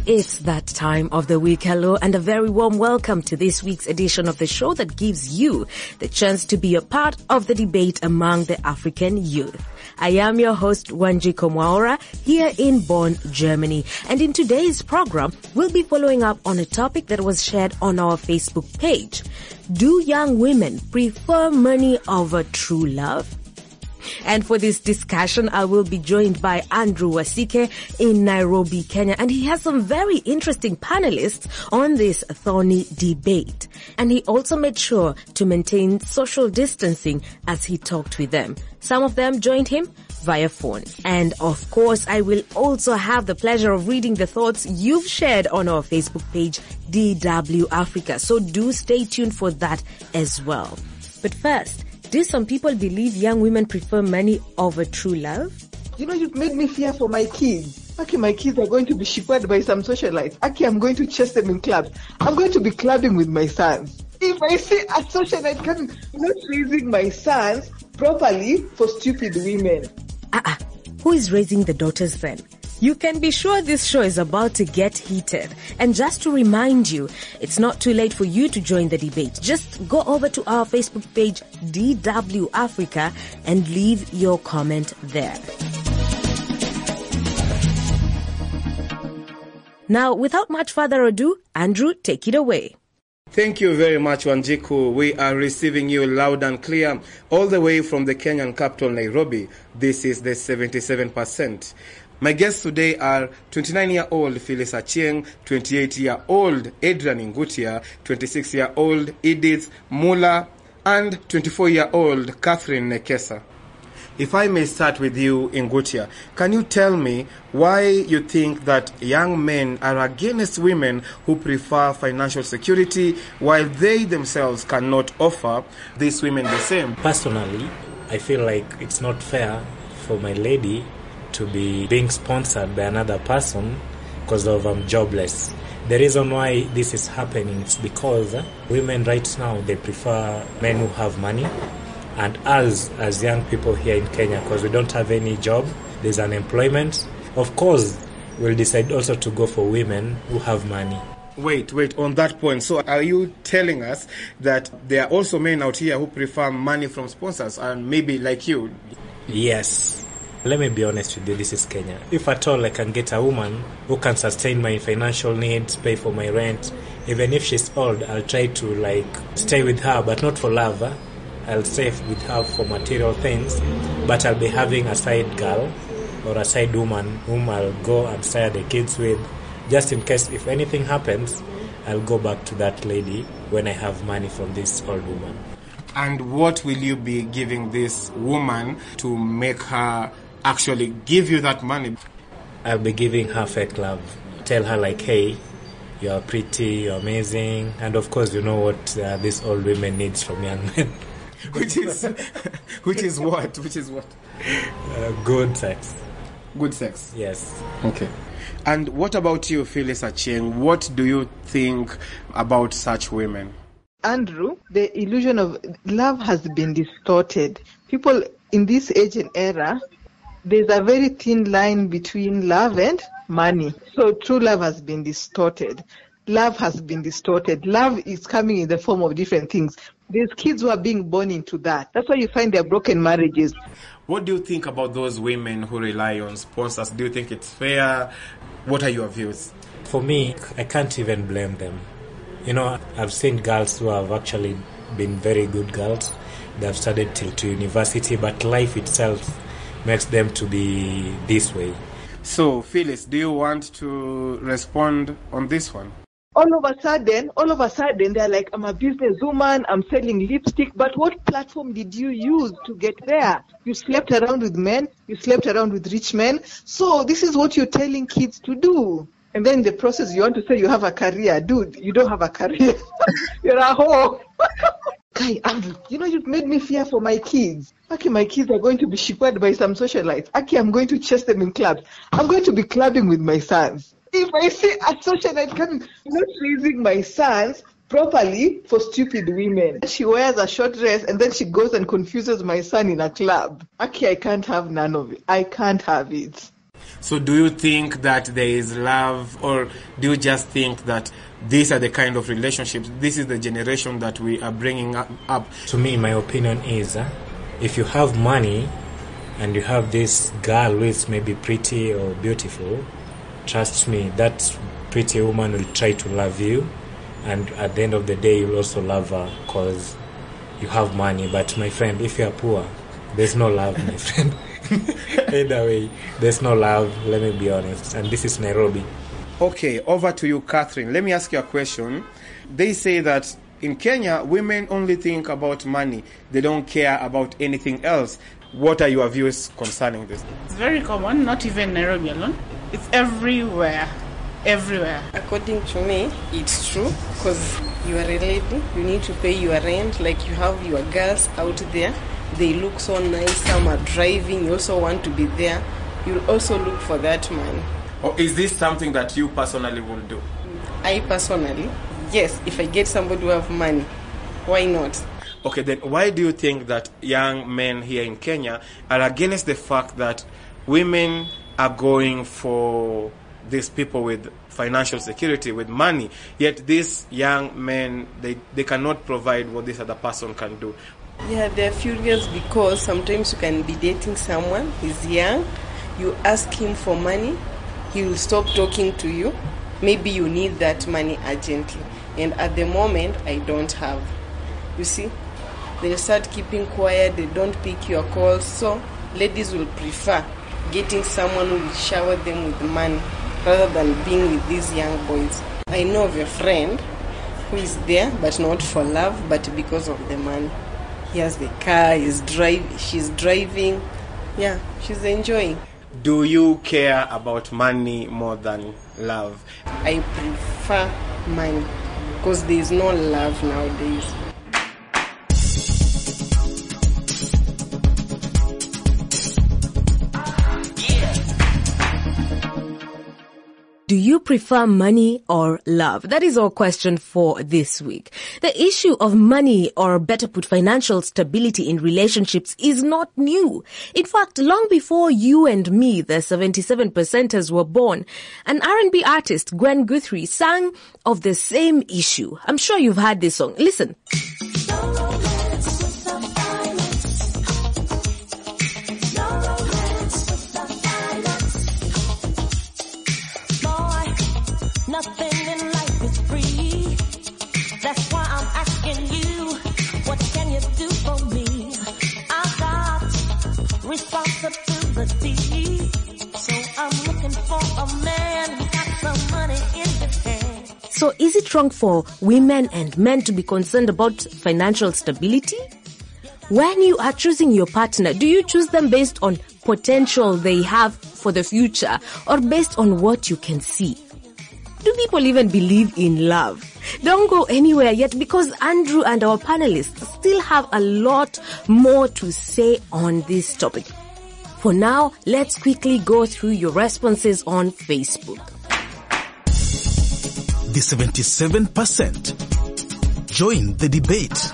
It's that time of the week. Hello and a very warm welcome to this week's edition of the show that gives you the chance to be a part of the debate among the African youth. I am your host, Wanjiko Mwaura, here in Bonn, Germany. And in today's program, we'll be following up on a topic that was shared on our Facebook page. Do young women prefer money over true love? And for this discussion, I will be joined by Andrew Wasike in Nairobi, Kenya. And he has some very interesting panelists on this thorny debate. And he also made sure to maintain social distancing as he talked with them. Some of them joined him via phone. And of course, I will also have the pleasure of reading the thoughts you've shared on our Facebook page, DW Africa. So do stay tuned for that as well. But first, do some people believe young women prefer money over true love? You know, you've made me fear for my kids. Aki, my kids are going to be shepherded by some socialites. Aki, I'm going to chase them in clubs. I'm going to be clubbing with my sons. If I see a socialite coming, I'm not raising my sons properly for stupid women. Who is raising the daughters then? You can be sure this show is about to get heated. And just to remind you, it's not too late for you to join the debate. Just go over to our Facebook page, DW Africa, and leave your comment there. Now, without much further ado, Andrew, take it away. Thank you very much, Wanjiku. We are receiving you loud and clear all the way from the Kenyan capital, Nairobi. This is the 77%. My guests today are 29-year-old Phyllis Achieng, 28-year-old Adrian Ngutia, 26-year-old Edith Mula, and 24-year-old Catherine Nekesa. If I may start with you, Ngutia, can you tell me why you think that young men are against women who prefer financial security while they themselves cannot offer these women the same? Personally, I feel like it's not fair for my lady to be being sponsored by another person because of I'm jobless. The reason why this is happening is because women right now, they prefer men who have money. And us, as young people here in Kenya, because we don't have any job, there's unemployment, of course, we'll decide also to go for women who have money. Wait, on that point. So are you telling us that there are also men out here who prefer money from sponsors and maybe like you? Yes. Let me be honest with you, this is Kenya. If at all I can get a woman who can sustain my financial needs, pay for my rent, even if she's old, I'll try to stay with her, but not for love. I'll stay with her for material things, but I'll be having a side girl or a side woman whom I'll go and stay the kids with. Just in case if anything happens, I'll go back to that lady when I have money from this old woman. And what will you be giving this woman to make her actually give you that money? I'll be giving her fake love. Tell her hey, you're pretty, you're amazing, and of course you know what this old women needs from young men. Which is what? Good sex. Good sex? Yes. Okay. And what about you, Phyllis Achieng? What do you think about such women? Andrew, the illusion of love has been distorted. People in this age and era, there's a very thin line between love and money. So true love has been distorted. Love has been distorted. Love is coming in the form of different things. There's kids who are being born into that. That's why you find their broken marriages. What do you think about those women who rely on sponsors? Do you think it's fair? What are your views? For me, I can't even blame them. You know, I've seen girls who have actually been very good girls. They've studied till to university, but life itself makes them to be this way. So, Phyllis, do you want to respond on this one? All of a sudden, they're like, I'm a businesswoman, I'm selling lipstick, but what platform did you use to get there? You slept around with men, you slept around with rich men, so this is what you're telling kids to do. And then in the process, you want to say you have a career. Dude, you don't have a career. You're a hoe. Kai, Andrew, you know, you've made me fear for my kids. Aki, my kids are going to be shepherded by some socialites. Aki, I'm going to chase them in clubs. I'm going to be clubbing with my sons. If I see a socialite coming, I'm not raising my sons properly for stupid women. She wears a short dress and then she goes and confuses my son in a club. Aki, I can't have none of it. I can't have it. So do you think that there is love, or do you just think that these are the kind of relationships, this is the generation that we are bringing up? To me, my opinion is, if you have money and you have this girl who is maybe pretty or beautiful, trust me, that pretty woman will try to love you, and at the end of the day, you'll also love her because you have money. But my friend, if you are poor, there's no love, my friend. Either way, there's no love, let me be honest. And this is Nairobi. Okay, over to you, Catherine. Let me ask you a question. They say that in Kenya, women only think about money. They don't care about anything else. What are your views concerning this? It's very common, not even Nairobi alone. It's everywhere. Everywhere. According to me, it's true, because you are a lady, you need to pay your rent, like you have your girls out there. They look so nice, some are driving, you also want to be there. You'll also look for that money. Or is this something that you personally will do? I personally, yes, if I get somebody who have money, why not? Okay, then why do you think that young men here in Kenya are against the fact that women are going for these people with financial security, with money, yet these young men, they cannot provide what this other person can do? Yeah, they're furious because sometimes you can be dating someone, he's young, you ask him for money, he will stop talking to you. Maybe you need that money urgently, and at the moment, I don't have. You see, they'll start keeping quiet, they don't pick your calls, so ladies will prefer getting someone who will shower them with money rather than being with these young boys. I know of a friend who is there, but not for love, but because of the money. He has the car, she's driving. Yeah, she's enjoying. Do you care about money more than love? I prefer money because there is no love nowadays. Do you prefer money or love? That is our question for this week. The issue of money, or better put, financial stability in relationships is not new. In fact, long before you and me, the 77%ers, were born, an R&B artist, Gwen Guthrie, sang of the same issue. I'm sure you've heard this song. Listen. Nothing in life is free. That's why I'm asking you, what can you do for me? I got responsibility, so I'm looking for a man who's got some money in his hand. So is it wrong for women and men to be concerned about financial stability? When you are choosing your partner, do you choose them based on potential they have for the future, or based on what you can see? Do people even believe in love? Don't go anywhere yet, because Andrew and our panelists still have a lot more to say on this topic. For now, let's quickly go through your responses on Facebook. The 77%. Join the debate.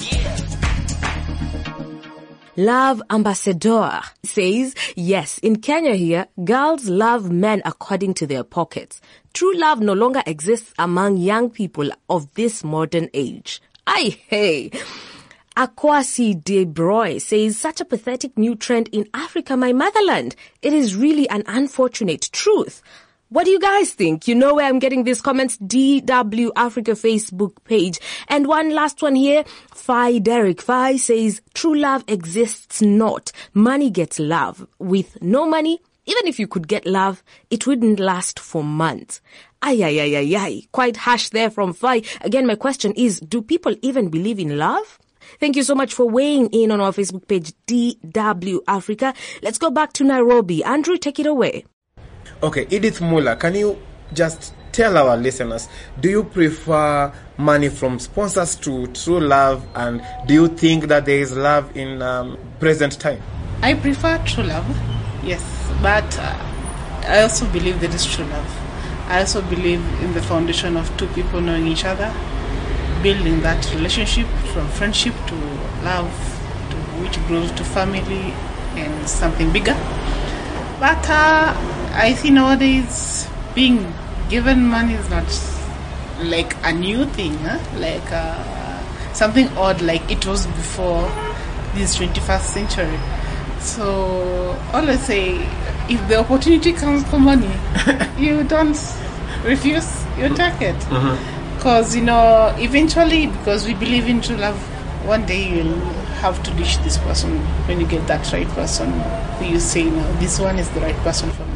Love Ambassador says, yes, in Kenya here, girls love men according to their pockets. True love no longer exists among young people of this modern age. Aye, hey. Akwasi De Broy says, such a pathetic new trend in Africa, my motherland. It is really an unfortunate truth. What do you guys think? You know where I'm getting these comments? DW Africa Facebook page. And one last one here. Derek Fi says, true love exists not. Money gets love. With no money, even if you could get love, it wouldn't last for months. Ay. Quite harsh there from Fi. Again, my question is, do people even believe in love? Thank you so much for weighing in on our Facebook page, DW Africa. Let's go back to Nairobi. Andrew, take it away. Okay, Edith Muller, can you just tell our listeners, do you prefer money from sponsors to true love, and do you think that there is love in present time? I prefer true love, yes, but I also believe there is true love. I also believe in the foundation of two people knowing each other, building that relationship from friendship to love, which grows to family and something bigger. But I think nowadays being given money is not like a new thing, like something odd like it was before this 21st century. So all I say, if the opportunity comes for money, you don't refuse, you take it. Because, eventually, because we believe in true love, one day you'll have to ditch this person when you get that right person who you say, no, this one is the right person for me.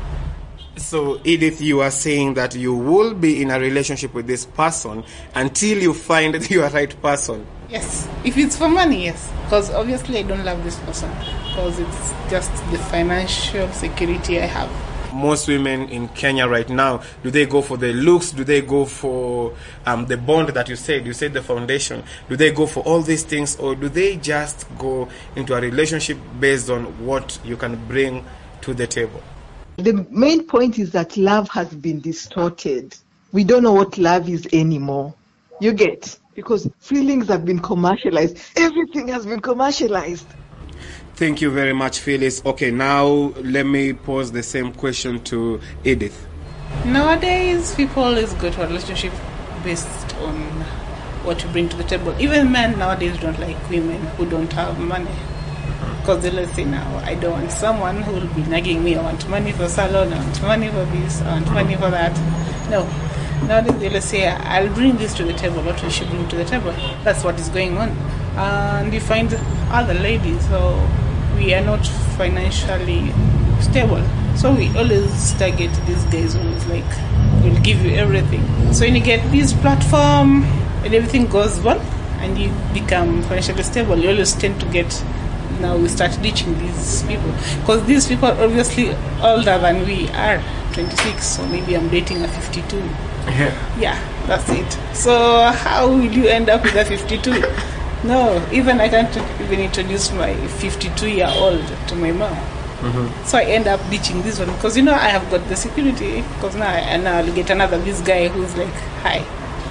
So, Edith, you are saying that you will be in a relationship with this person until you find your right person. Yes. If it's for money, yes. Because obviously I don't love this person. Because it's just the financial security I have. Most women in Kenya right now, do they go for the looks? Do they go for the bond that you said? You said the foundation. Do they go for all these things? Or do they just go into a relationship based on what you can bring to the table? The main point is that love has been distorted. We don't know what love is anymore. You get? Because feelings have been commercialized. Everything has been commercialized. Thank you very much, Phyllis. Okay, now let me pose the same question to Edith. Nowadays, people always go to a relationship based on what you bring to the table. Even men nowadays don't like women who don't have money. Because they'll say now, I don't want someone who will be nagging me. I want money for salon, I want money for this, I want money for that. No. Nowadays they'll say, I'll bring this to the table. What will she bring to the table? That's what is going on. And you find other ladies, so we are not financially stable. So we always target these guys who is like, will give you everything. So when you get this platform and everything goes well and you become financially stable, you always tend to get, now we start ditching these people. Because these people are obviously older than we are, 26, so maybe I'm dating a 52. Yeah, that's it. So how will you end up with a 52? No, even I can't even introduce my 52-year-old to my mom. So I end up ditching this one because I have got the security. Because now I'll get another this guy who's like, hi,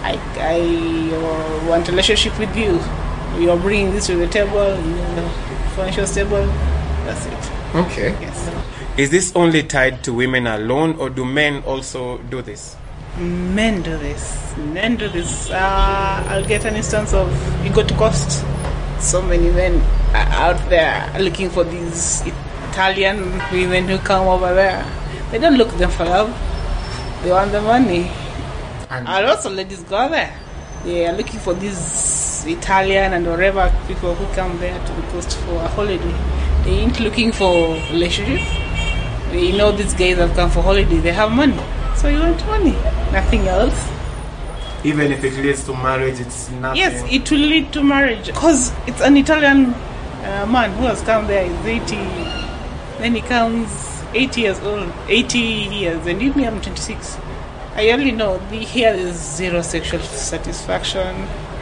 I want a relationship with you. You're bringing this to the table, financial stable. That's it. Okay. Yes. Is this only tied to women alone, or do men also do this? Men do this. Men do this. I'll get an instance of you go to Coast. So many men are out there looking for these Italian women who come over there. They don't look them for love. They want the money. And also ladies go there. They are looking for these Italian and whatever people who come there to the coast for a holiday. They ain't looking for relationship. They know these guys have come for holiday. They have money. So you want money, nothing else. Even if it leads to marriage, it's nothing. Yes, it will lead to marriage because it's an Italian man who has come there. He's 80. Then he comes 80 years old, 80 years, and me, I'm 26. I only know here is zero sexual satisfaction.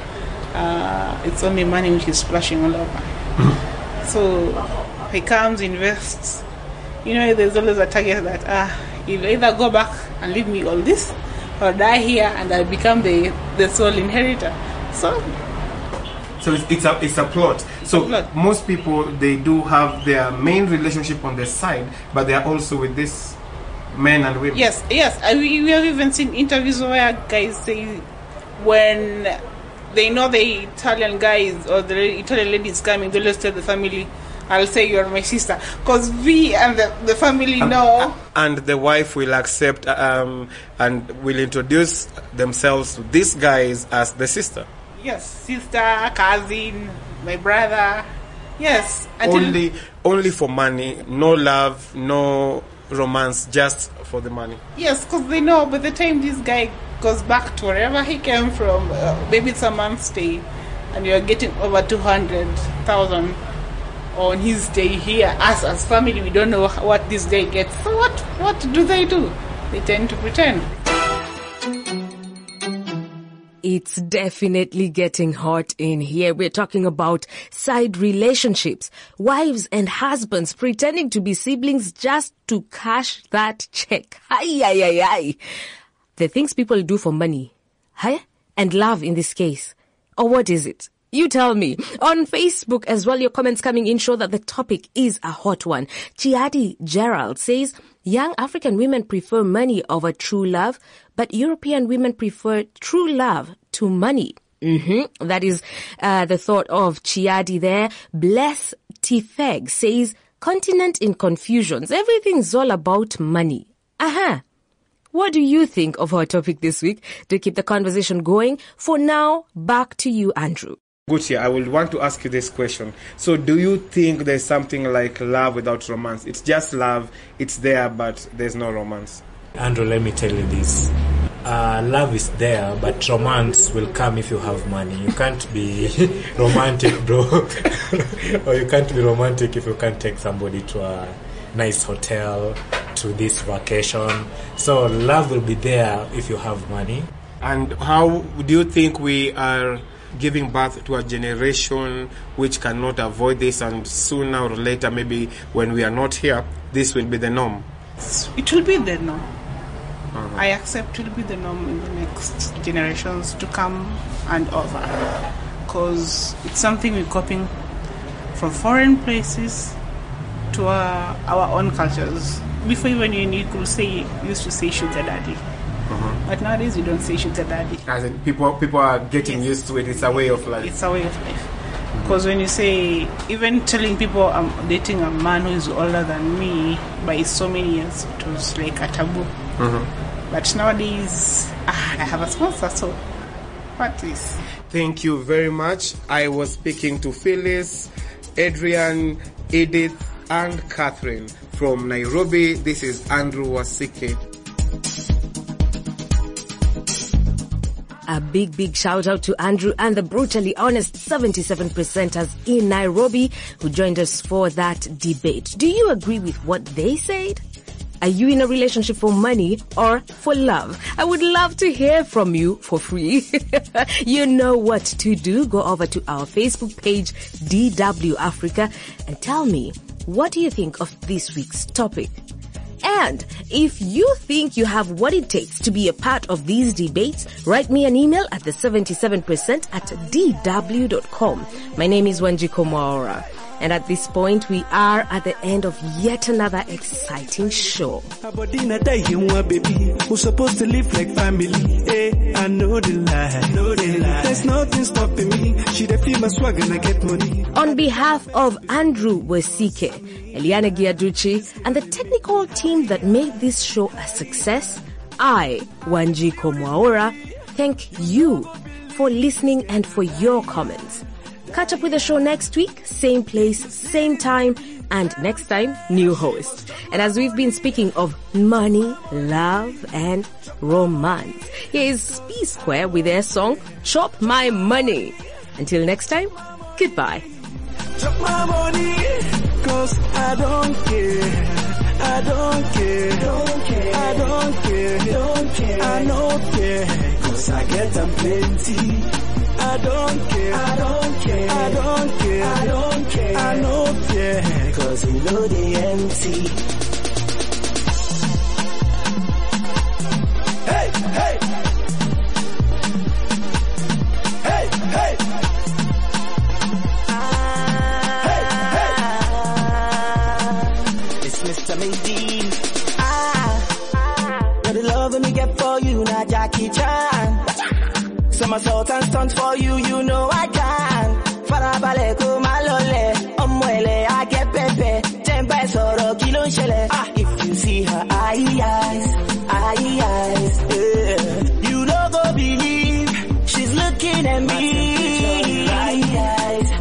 It's only money which is splashing all over. So he comes, invests. There's always a target that he'll either go back and leave me all this, or die here and I'll become the sole inheritor. So it's a plot. So most people, they do have their main relationship on the side, but they are also with this men and women. Yes. We have even seen interviews where guys say when they know the Italian guys or the Italian ladies coming, they'll just tell the family, I'll say you're my sister. Because we and the family know. And the wife will accept and will introduce themselves to these guys as the sister. Yes, sister, cousin, my brother. Yes. Only for money, no love, no romance, just for the money. Yes, because they know by the time this guy goes back to wherever he came from, maybe it's a month's stay, and you're getting over 200,000 on his stay here. Us as family, we don't know what this guy gets. So what do? They tend to pretend. It's definitely getting hot in here. We're talking about side relationships, wives and husbands pretending to be siblings just to cash that check. Ay. The things people do for money, and love in this case. Or what is it? You tell me. On Facebook as well, your comments coming in show that the topic is a hot one. Chiadi Gerald says, young African women prefer money over true love, but European women prefer true love to money. That is the thought of Chiadi there. Bless Tifeg says, continent in confusions. Everything's all about money. What do you think of our topic this week? To keep the conversation going. For now, back to you, Andrew. Gucci, I would want to ask you this question. So do you think there's something like love without romance? It's just love, it's there, but there's no romance. Andrew, let me tell you this. Love is there, but romance will come if you have money. You can't be romantic, bro. Or you can't be romantic if you can't take somebody to a nice hotel, to this vacation. So love will be there if you have money. And how do you think we are giving birth to a generation which cannot avoid this, and sooner or later, maybe when we are not here, this will be the norm? It will be the norm. I accept it will be the norm in the next generations to come and over, because it's something we're copying from foreign places to our own cultures. Before, when you used to say sugar daddy. But nowadays you don't say sugar daddy. As in people are getting used to it. It's a way of life. It's a way of life. Because when you say, even telling people I'm dating a man who is older than me by so many years, it was like a taboo. But nowadays, I have a sponsor, so what is? Thank you very much. I was speaking to Phyllis, Adrian, Edith, and Catherine from Nairobi. This is Andrew Wasike. A big shout out to Andrew and the brutally honest 77%ers in Nairobi who joined us for that debate. Do you agree with what they said? Are you in a relationship for money or for love? I would love to hear from you for free. You know what to do. Go over to our Facebook page, DW Africa, and tell me, what do you think of this week's topic? And if you think you have what it takes to be a part of these debates, write me an email at the77%@dw.com. My name is Wanjiko Mwaura. And at this point, we are at the end of yet another exciting show. We're supposed to live like family. I know the lie. There's nothing stopping me. She dey feel my swag and I get money. On behalf of Andrew Wasike, Eliana Giaduchi, and the technical team that made this show a success, I, Wanjiko Mwaura, thank you for listening and for your comments. Catch up with the show next week, same place, same time, and next time, new host. And as we've been speaking of money, love, and romance, here is P Square with their song, Chop My Money. Until next time, goodbye. Chop my money, 'cause I don't care. I don't care. Don't care. I don't care. Don't care. I don't care. 'Cause I get them plenty. I don't care. I don't care. I don't care. I don't care. I don't care. 'Cause you know they empty. Hey, hey. Hey, hey. Mr. Maybe. Got the love that me get for you, not Jackie Chan. Somersault and stunt for you, you know I can. Farabale ko malole, omwele I get pepe. 10 peso kilo shele. If you see her eyes, you don't go believe she's looking at me. Right eyes.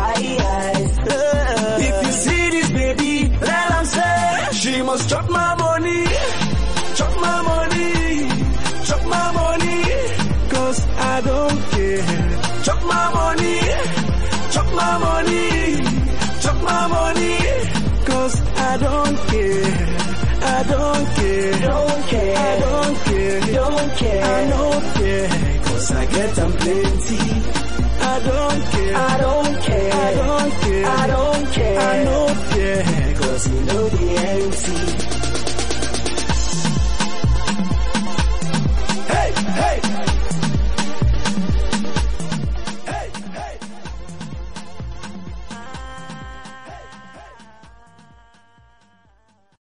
If you see this baby, then I'm saying she must chop my money, chop my money, chop my money. 'Cause I don't care. Chop my money, chop my money, chop my money. 'Cause I don't care. I don't care. Don't care. I don't care. Don't care. I don't care. 'Cause I get them plenty. I don't care. I don't care. I don't care. I don't care. I don't care. 'Cause you know the empty.